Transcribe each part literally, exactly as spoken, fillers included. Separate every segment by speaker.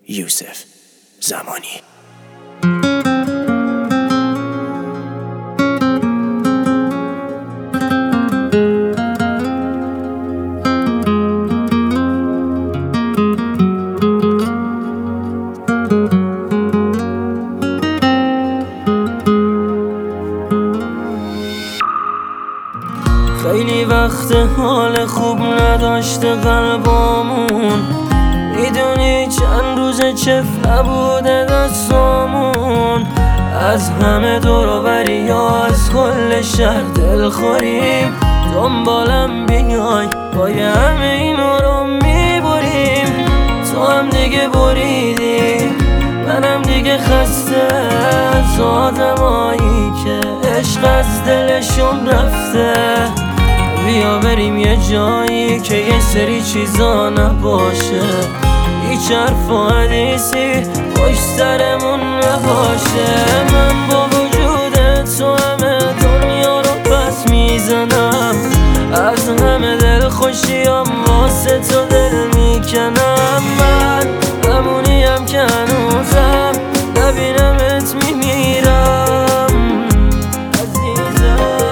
Speaker 1: یوسف زمانی.
Speaker 2: خیلی وقت حال خوب نداشته قلبامون، میدونی چند روز چف نبوده دستامون. از همه دور و بری یا از کل شهر دل خوریم، دنبالم بیای پای همه اینو رو میبریم. تو هم دیگه بریدی، منم دیگه خسته از آدمایی که عشق از دلشون رفته. بیا بریم یه جایی که یه سری چیزا نباشه، هیچ حرف و حدیثی پشت سرمون نباشه. من با وجود تو همه دنیا رو پس میزنم، از همه دل خوشیام واسه تو دل میکنم. من همونیم که هنوزم نبینمت میمیرم عزیزم.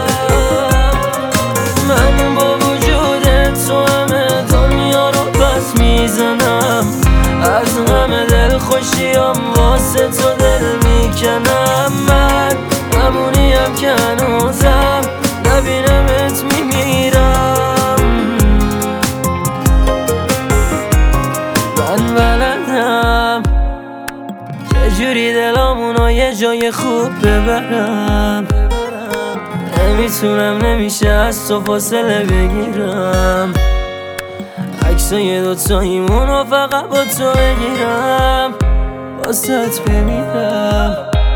Speaker 2: من با وجود تو همه دنیا رو پس میزنم، از همه دل خوشیام واسه تو دل میکنم. من همونیم که هنوزم نبینمت میمیرم. من بلدم چجوری دلامونو یه جای خوب ببرم، نمیتونم نمیشه از تو فاصله بگیرم. عکسای دوتاییمونو فقط با تو بگیرم، واسه بمیرم.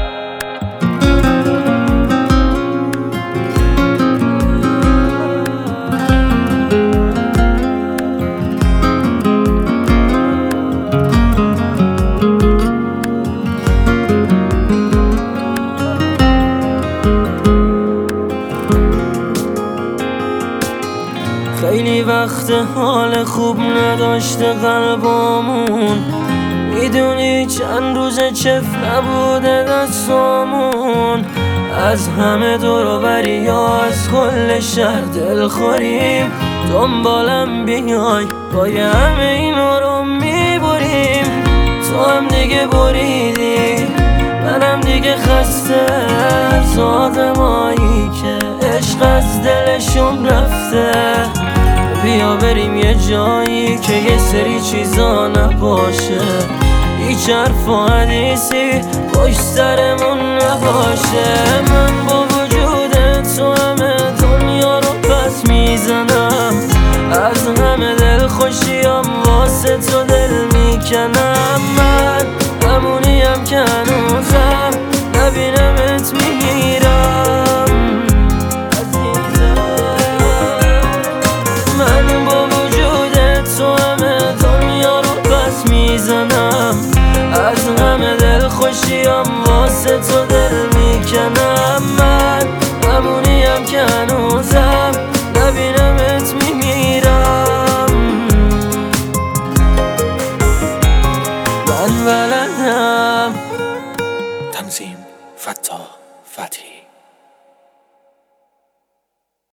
Speaker 2: خیلی وقت حال خوب نداشته قلبامون، میدونی چند روز چف نبوده دستامون. از همه دور و بری یا از کل شهر دل خوریم، دنبالم بیای پای همه اینو رو میبریم. تو هم دیگه بریدی، منم دیگه خسته از آدمایی که عشق از دلشون رفته. بیا بریم یه جایی که یه سری چیزا نباشه، هیچ حرف و حدیثی پشت سرمون نباشه. من با وجود تو همه دنیا رو پس میزنم، از همه دل خوشیام واسه تو